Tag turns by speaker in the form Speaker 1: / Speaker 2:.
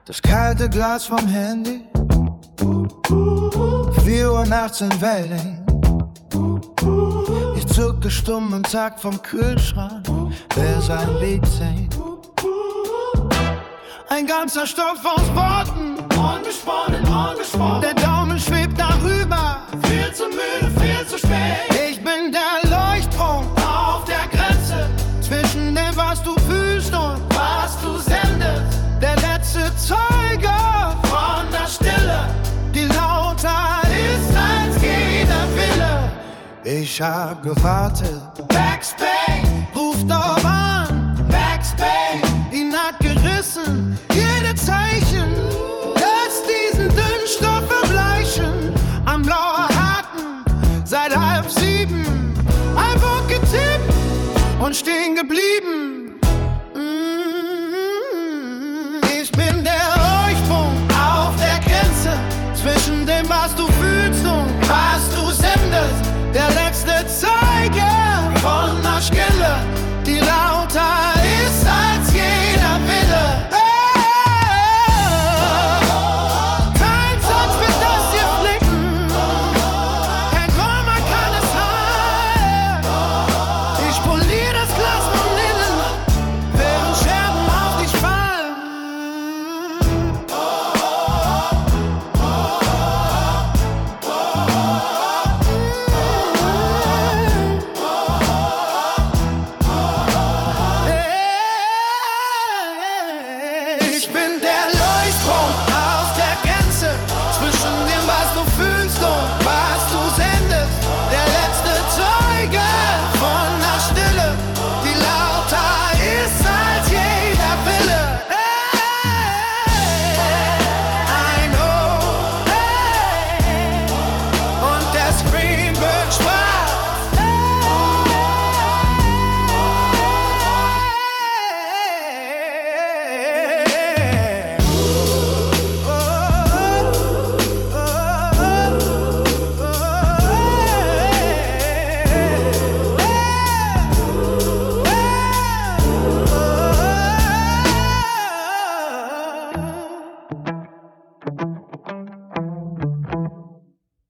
Speaker 1: Das kalte Glas vom Handy, 4 Uhr nachts in Wedding. Ich zucke stumm und sag vom Kühlschrank, wer sein Lied singt. Ein ganzer Stoff aus Worten, ungesprochen, ungesprochen. Der Daumen schwebt darüber, viel zu müde, viel zu spät. Ich bin der Leuchtpunkt auf der Grenze zwischen dem, was du fühlst und was du sendest. Der letzte Zeuge von der Stille, die lauter ist als jeder Wille. Ich hab gewartet, Backspace, ruf doch an, Backspace. Ihn hat gerissen, jede Zeichen, lässt diesen dünnen Stoff verbleichen. Am blauen Haken, seit 6:30, einfach getippt und stehen geblieben. Ich bin der Leuchtpunkt auf der Grenze zwischen dem, was du fühlst und was du sendest. Der letzte Zeuge von der Stille, die lauter ist als jeder Wille. Kein Satz wird das hier flicken, kein Komma kann es halten. Ich polier das Glas von innen, während Scherben auf dich fallen. Ich bin der